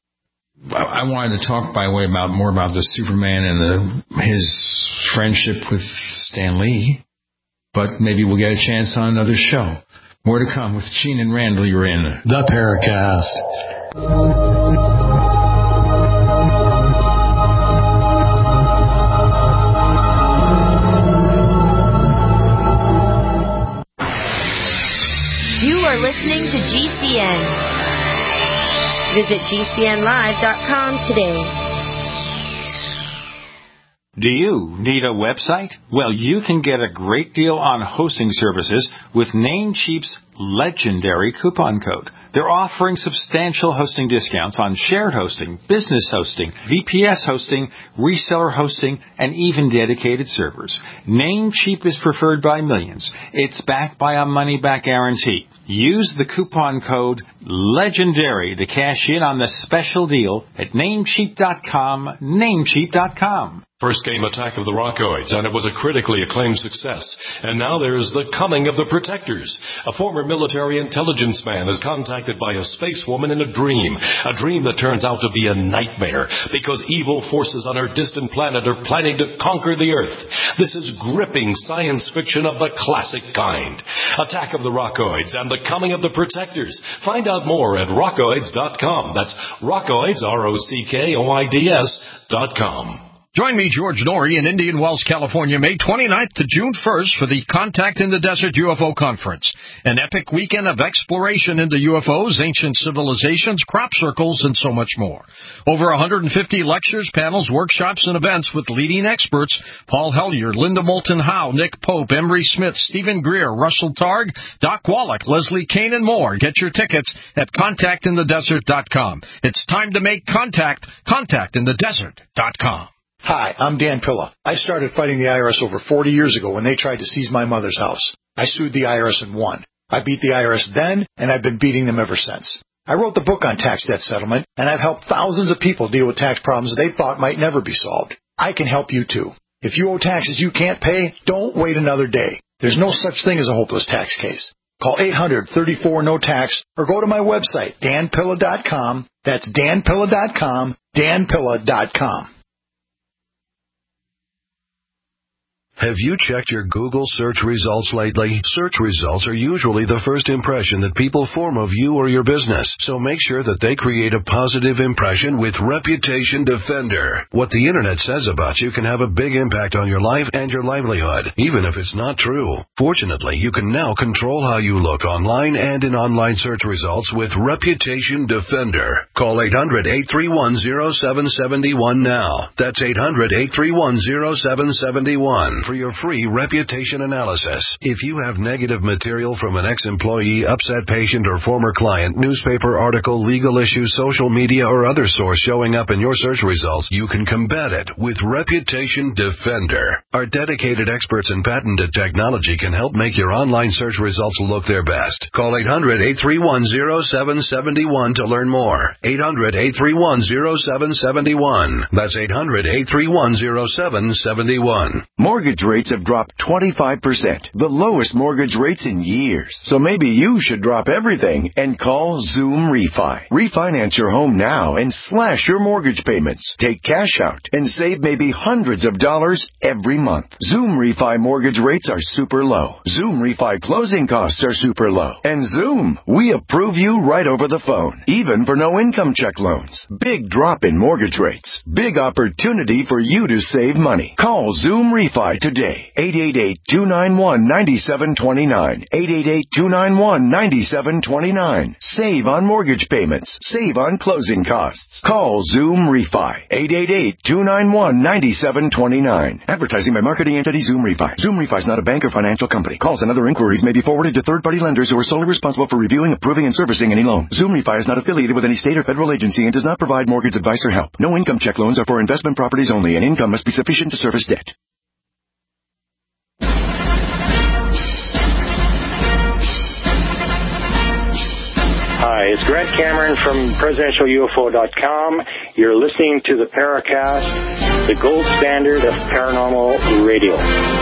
I wanted to talk, by the way, about more about the Superman and the, his friendship with Stan Lee, but maybe we'll get a chance on another show. More to come with Gene and Randall. You're in the Paracast. You are listening to G C N. Visit G C N live dot com today. Do you need a website? Well, you can get a great deal on hosting services with Namecheap's legendary coupon code. They're offering substantial hosting discounts on shared hosting, business hosting, V P S hosting, reseller hosting, and even dedicated servers. Namecheap is preferred by millions. It's backed by a money-back guarantee. Use the coupon code LEGENDARY to cash in on the special deal at namecheap dot com, namecheap dot com. First came Attack of the Rockoids, and it was a critically acclaimed success. And now there's The Coming of the Protectors. A former military intelligence man is contacted by a space woman in a dream. A dream that turns out to be a nightmare because evil forces on her distant planet are planning to conquer the Earth. This is gripping science fiction of the classic kind. Attack of the Rockoids and The Coming of the Protectors. Find out more at rockoids dot com. That's Rockoids, R O C K O I D S dot com. Join me, George Norrie, in Indian Wells, California, May twenty-ninth to June first for the Contact in the Desert U F O Conference, an epic weekend of exploration into U F Os, ancient civilizations, crop circles, and so much more. Over one hundred fifty lectures, panels, workshops, and events with leading experts: Paul Hellyer, Linda Moulton Howe, Nick Pope, Emery Smith, Stephen Greer, Russell Targ, Doc Wallach, Leslie Kane, and more. Get your tickets at contact in the desert dot com. It's time to make contact. contact in the desert dot com. Hi, I'm Dan Pilla. I started fighting the I R S over forty years ago when they tried to seize my mother's house. I sued the I R S and won. I beat the I R S then, and I've been beating them ever since. I wrote the book on tax debt settlement, and I've helped thousands of people deal with tax problems they thought might never be solved. I can help you too. If you owe taxes you can't pay, don't wait another day. There's no such thing as a hopeless tax case. Call eight hundred, thirty-four, no tax or go to my website, dan pilla dot com. That's dan pilla dot com, dan pilla dot com. Have you checked your Google search results lately? Search results are usually the first impression that people form of you or your business, so make sure that they create a positive impression with Reputation Defender. What the Internet says about you can have a big impact on your life and your livelihood, even if it's not true. Fortunately, you can now control how you look online and in online search results with Reputation Defender. Call eight hundred, eight three one, zero seven seven one now. That's eight hundred, eight three one, zero seven seven one. For your free reputation analysis. If you have negative material from an ex-employee, upset patient, or former client, newspaper article, legal issue, social media, or other source showing up in your search results, you can combat it with Reputation Defender. Our dedicated experts in patented technology can help make your online search results look their best. Call eight hundred, eight three one, zero seven seven one to learn more. eight hundred, eight three one, zero seven seven one. That's eight hundred, eight three one, zero seven seven one. Mortgage rates have dropped twenty-five percent, the lowest mortgage rates in years. So maybe you should drop everything and call Zoom Refi. Refinance your home now and slash your mortgage payments. Take cash out and save maybe hundreds of dollars every month. Zoom Refi mortgage rates are super low. Zoom Refi closing costs are super low. And Zoom, we approve you right over the phone, even for no income check loans. Big drop in mortgage rates. Big opportunity for you to save money. Call Zoom Refi today. eight eight eight, two nine one, nine seven two nine. eight eight eight, two nine one, nine seven two nine. Save on mortgage payments. Save on closing costs. Call Zoom Refi. eight eight eight, two nine one, nine seven two nine. Advertising by marketing entity Zoom Refi. Zoom Refi is not a bank or financial company. Calls and other inquiries may be forwarded to third-party lenders who are solely responsible for reviewing, approving, and servicing any loan. Zoom Refi is not affiliated with any state or federal agency and does not provide mortgage advice or help. No income check loans are for investment properties only, and income must be sufficient to service debt. Hi, it's Grant Cameron from presidential U F O dot com. You're listening to the Paracast, the gold standard of paranormal radio.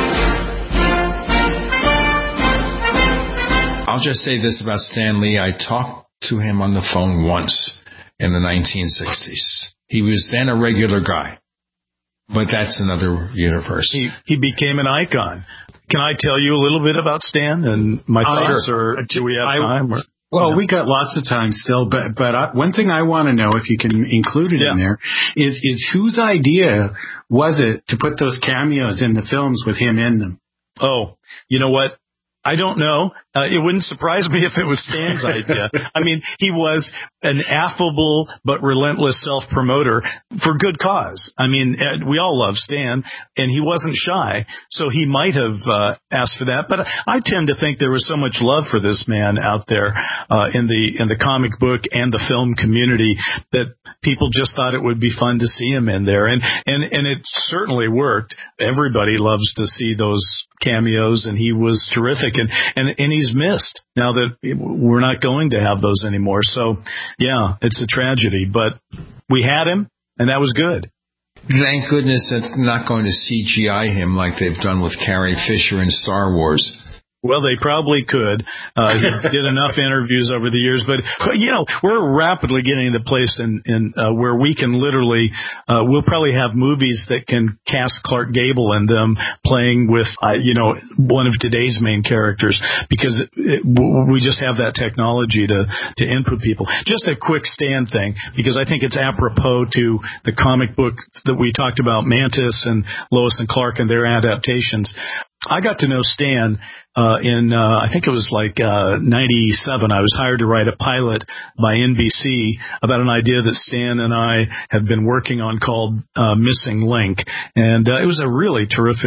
I'll just say this about Stan Lee. I talked to him on the phone once in the nineteen sixties. He was then a regular guy, but that's another universe. He, he became an icon. Can I tell you a little bit about Stan and my thoughts, uh, or do we have I, time? Or? Well, yeah. we got lots of time still, but but I, one thing I want to know, if you can include it yeah. in there, is is whose idea was it to put those cameos in the films with him in them? Oh, you know what? I don't know. Uh, it wouldn't surprise me if it was Stan's idea. I mean, he was an affable but relentless self-promoter for good cause. I mean, we all love Stan, and he wasn't shy, so he might have uh, asked for that. But I tend to think there was so much love for this man out there uh, in the in the comic book and the film community that people just thought it would be fun to see him in there, and and and it certainly worked. Everybody loves to see those cameos, and he was terrific, and and and he's missed now that we're not going to have those anymore. So yeah, it's a tragedy, but we had him, and that was good. Thank goodness that not going to C G I him like they've done with Carrie Fisher in Star Wars. Well, they probably could. Uh, he did enough interviews over the years, but, you know, we're rapidly getting to the place in, in uh, where we can literally, uh, we'll probably have movies that can cast Clark Gable in them playing with, uh, you know, one of today's main characters, because it, we just have that technology to, to input people. Just a quick Stan thing, because I think it's apropos to the comic book that we talked about, Mantis and Lois and Clark and their adaptations. I got to know Stan uh, in, uh, I think it was like uh, ninety-seven. I was hired to write a pilot by N B C about an idea that Stan and I have been working on called uh, Missing Link. And uh, it was a really terrific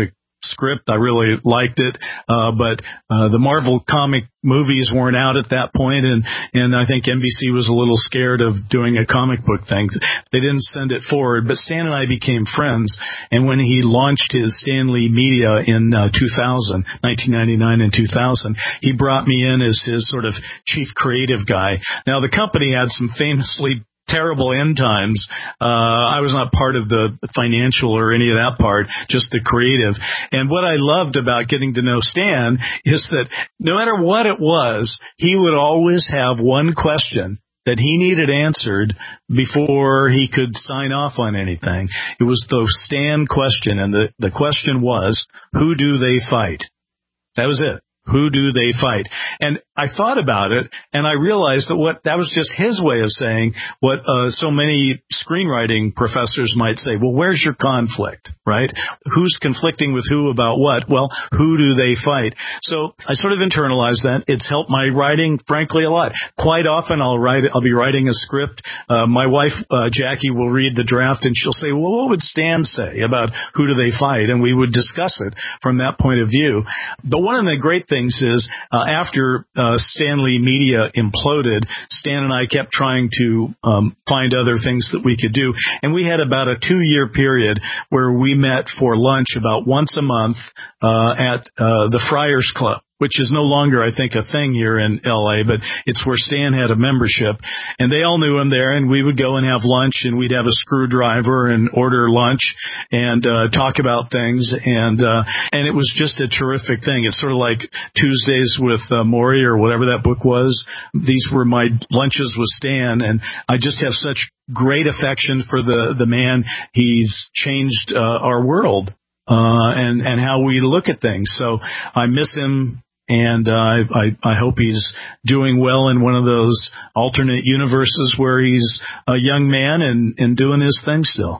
script. I really liked it, uh, but uh, the Marvel comic movies weren't out at that point, and, and I think N B C was a little scared of doing a comic book thing. They didn't send it forward, but Stan and I became friends, and when he launched his Stan Lee Media in uh, two thousand, nineteen ninety-nine and two thousand, he brought me in as his sort of chief creative guy. Now, the company had some famously terrible end times. Uh, I was not part of the financial or any of that part, just the creative. And what I loved about getting to know Stan is that no matter what it was, he would always have one question that he needed answered before he could sign off on anything. It was the Stan question, and the, the question was, who do they fight? That was it. Who do they fight? And I thought about it, and I realized that what that was just his way of saying what uh, so many screenwriting professors might say. Well, where's your conflict, right? Who's conflicting with who about what? Well, who do they fight? So I sort of internalized that. It's helped my writing, frankly, a lot. Quite often, I'll write. I'll be writing a script. Uh, my wife, uh, Jackie, will read the draft, and she'll say, "Well, what would Stan say about who do they fight?" And we would discuss it from that point of view. But one of the great things things is uh, after uh, Stan Lee Media imploded, Stan and I kept trying to um, find other things that we could do. And we had about a two-year period where we met for lunch about once a month uh, at uh, the Friars Club, which is no longer, I think, a thing here in L A, but it's where Stan had a membership. And they all knew him there, and we would go and have lunch, and we'd have a screwdriver and order lunch and uh, talk about things. And uh, and it was just a terrific thing. It's sort of like Tuesdays with uh, Maury or whatever that book was. These were my lunches with Stan, and I just have such great affection for the, the man. He's changed uh, our world. Uh, and, and how we look at things. So I miss him, and uh, I, I, I hope he's doing well in one of those alternate universes where he's a young man and, and doing his thing still.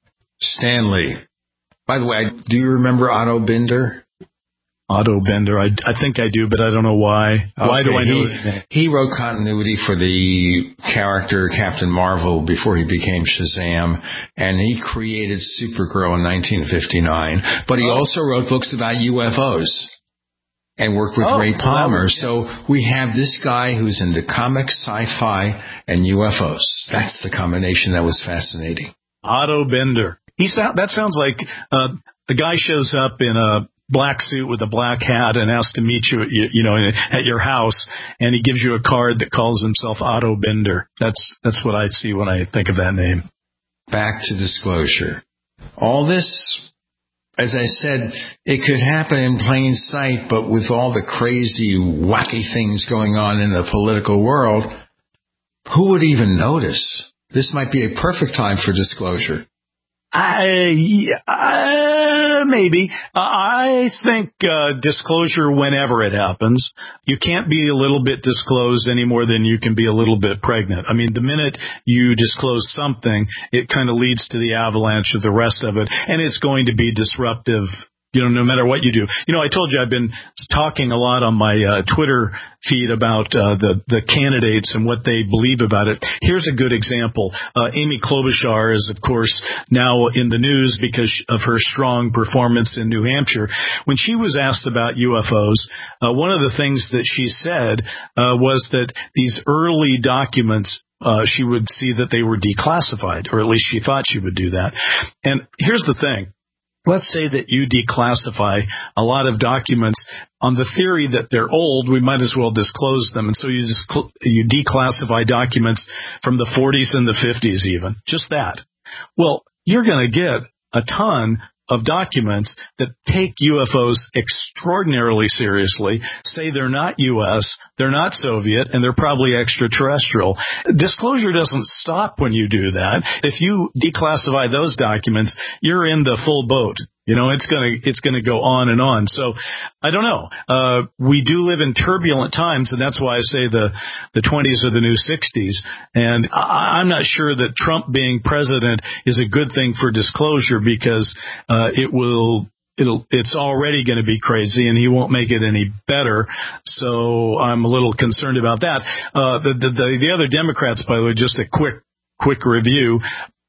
Stan Lee. By the way, do you remember Otto Binder? Otto Bender. I, I think I do, but I don't know why. Why okay, do I know he, it? He wrote continuity for the character Captain Marvel before he became Shazam, and he created Supergirl in nineteen fifty-nine. But he oh. also wrote books about U F Os and worked with oh, Ray Palmer. was, yeah. So we have this guy who's into comics, sci-fi, and U F Os. That's the combination that was fascinating. Otto Bender. He sound, that sounds like uh, a guy shows up in a black suit with a black hat and asks to meet you, you, you know, at your house, and he gives you a card that calls himself Otto Bender. That's that's what I see when I think of that name. Back to disclosure. All this, as I said, it could happen in plain sight, but with all the crazy, wacky things going on in the political world, who would even notice? This might be a perfect time for disclosure. I, uh, maybe. Uh, I think uh, disclosure whenever it happens. You can't be a little bit disclosed any more than you can be a little bit pregnant. I mean, the minute you disclose something, it kind of leads to the avalanche of the rest of it, and it's going to be disruptive. You know, no matter what you do. You know, I told you I've been talking a lot on my uh, Twitter feed about uh, the, the candidates and what they believe about it. Here's a good example. Uh, Amy Klobuchar is, of course, now in the news because of her strong performance in New Hampshire. When she was asked about U F Os, uh, one of the things that she said uh, was that these early documents, uh, she would see that they were declassified, or at least she thought she would do that. And here's the thing. Let's say that you declassify a lot of documents on the theory that they're old, we might as well disclose them. And so you just cl- you declassify documents from the forties and the fifties even. Just that. Well, you're going to get a ton of documents that take U F Os extraordinarily seriously, say they're not U S, they're not Soviet, and they're probably extraterrestrial. Disclosure doesn't stop when you do that. If you declassify those documents, you're in the full boat. You know, it's gonna it's gonna go on and on. So I don't know. Uh, we do live in turbulent times, and that's why I say the the twenties are the new sixties. And I, I'm not sure that Trump being president is a good thing for disclosure because uh, it will. It'll, it's already going to be crazy, and he won't make it any better. So I'm a little concerned about that. Uh, the, the, the, the other Democrats, by the way, just a quick, quick review.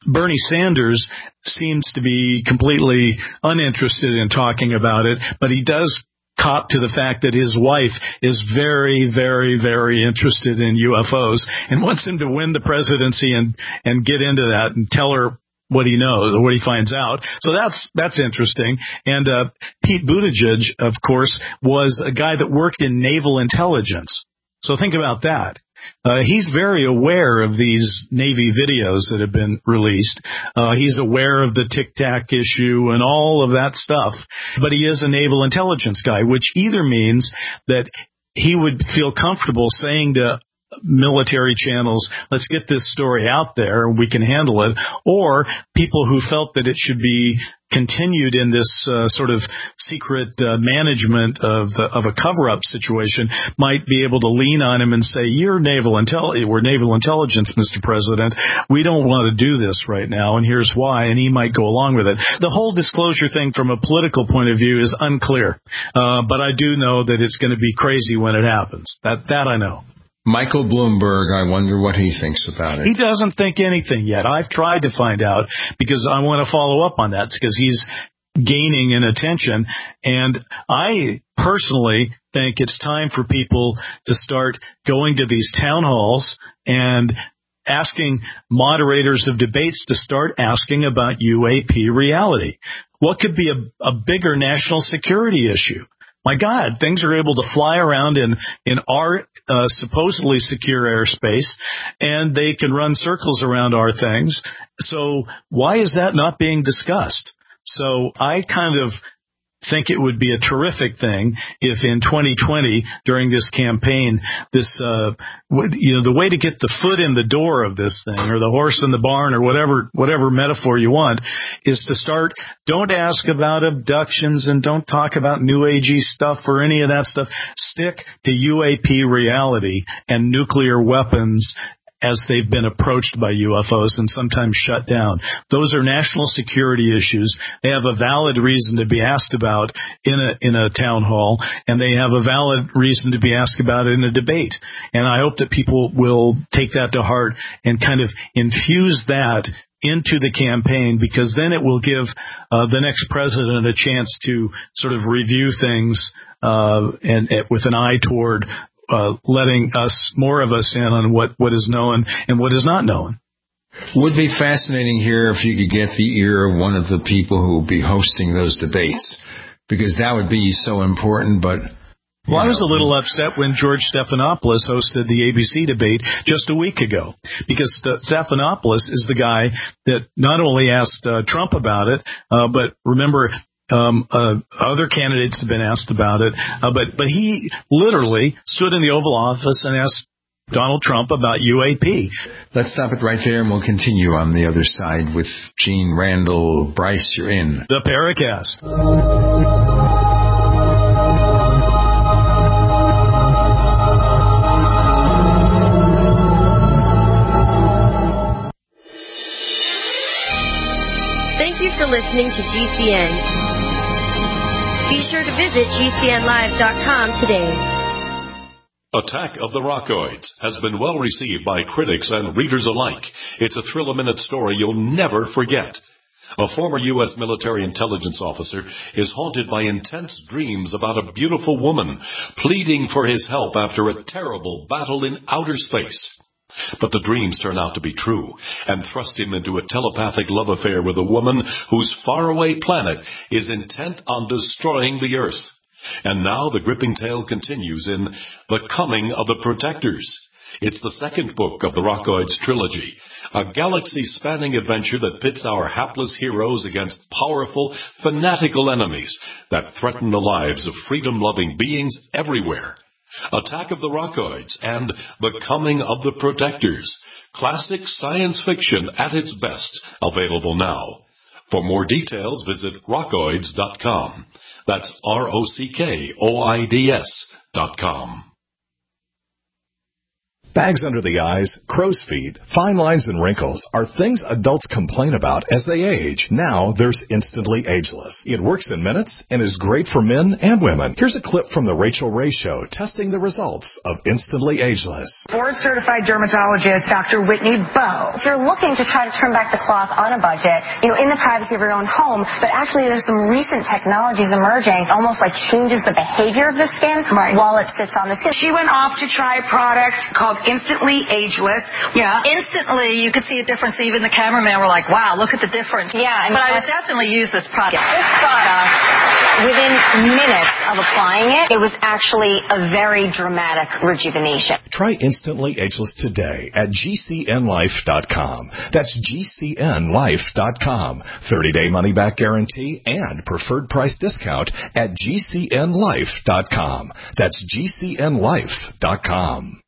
Bernie Sanders seems to be completely uninterested in talking about it, but he does cop to the fact that his wife is very, very, very interested in U F Os and wants him to win the presidency and, and get into that and tell her what he knows or what he finds out. So that's, that's interesting. And, uh, Pete Buttigieg, of course, was a guy that worked in naval intelligence. So think about that. Uh, he's very aware of these Navy videos that have been released. Uh, he's aware of the Tic Tac issue and all of that stuff. But he is a naval intelligence guy, which either means that he would feel comfortable saying to military channels, let's get this story out there, we can handle it, or people who felt that it should be continued in this uh, sort of secret uh, management of uh, of a cover-up situation might be able to lean on him and say, you're naval intel- we're naval intelligence, Mister President. We don't want to do this right now, and here's why, and he might go along with it. The whole disclosure thing from a political point of view is unclear, uh, but I do know that it's going to be crazy when it happens. That that I know. Michael Bloomberg, I wonder what he thinks about it. He doesn't think anything yet. I've tried to find out because I want to follow up on that because he's gaining in attention. And I personally think it's time for people to start going to these town halls and asking moderators of debates to start asking about U A P reality. What could be a, a bigger national security issue? My God, things are able to fly around in, in our uh, supposedly secure airspace, and they can run circles around our things. So why is that not being discussed? So I kind of think it would be a terrific thing if in twenty twenty, during this campaign, this, uh, you know, the way to get the foot in the door of this thing, or the horse in the barn, or whatever, whatever metaphor you want, is to start, don't ask about abductions and don't talk about new agey stuff or any of that stuff. Stick to U A P reality and nuclear weapons as they've been approached by U F Os and sometimes shut down. Those are national security issues. They have a valid reason to be asked about in a in a town hall, and they have a valid reason to be asked about in a debate. And I hope that people will take that to heart and kind of infuse that into the campaign, because then it will give uh, the next president a chance to sort of review things uh, and, and with an eye toward Uh, letting us, more of us, in on what, what is known and what is not known. Would be fascinating here if you could get the ear of one of the people who will be hosting those debates, because that would be so important. But well, I was a little upset when George Stephanopoulos hosted the A B C debate just a week ago, because Stephanopoulos is the guy that not only asked uh, Trump about it, uh, but remember, Um, uh, other candidates have been asked about it, uh, but but he literally stood in the Oval Office and asked Donald Trump about U A P. Let's stop it right there, and we'll continue on the other side with Gene Randall. Bryce, you're in. The Paracast. Thank you for listening to G C N. Be sure to visit G C N live dot com today. Attack of the Rockoids has been well received by critics and readers alike. It's a thrill-a-minute story you'll never forget. A former U S military intelligence officer is haunted by intense dreams about a beautiful woman pleading for his help after a terrible battle in outer space. But the dreams turn out to be true and thrust him into a telepathic love affair with a woman whose faraway planet is intent on destroying the Earth. And now the gripping tale continues in The Coming of the Protectors. It's the second book of the Rockoids trilogy, a galaxy-spanning adventure that pits our hapless heroes against powerful, fanatical enemies that threaten the lives of freedom-loving beings everywhere. Attack of the Rockoids and The Coming of the Protectors. Classic science fiction at its best. Available now. For more details, visit rockoids dot com. That's R O C K O I D S dot com. Bags under the eyes, crow's feet, fine lines, and wrinkles are things adults complain about as they age. Now there's Instantly Ageless. It works in minutes and is great for men and women. Here's a clip from the Rachel Ray Show testing the results of Instantly Ageless. Board-certified dermatologist Doctor Whitney Bowe. If you're looking to try to turn back the clock on a budget, you know, in the privacy of your own home, but actually there's some recent technologies emerging, almost like changes the behavior of the skin right. while it sits on the skin. She went off to try a product called Instantly Ageless. Yeah, instantly you could see a difference. Even the cameraman were like, wow, look at the difference. Yeah. I mean, but I would definitely use this product. This product, within minutes of applying it, it was actually a very dramatic rejuvenation. Try Instantly Ageless today at G C N life dot com. That's G C N life dot com. thirty-day money-back guarantee and preferred price discount at G C N life dot com. That's G C N life dot com.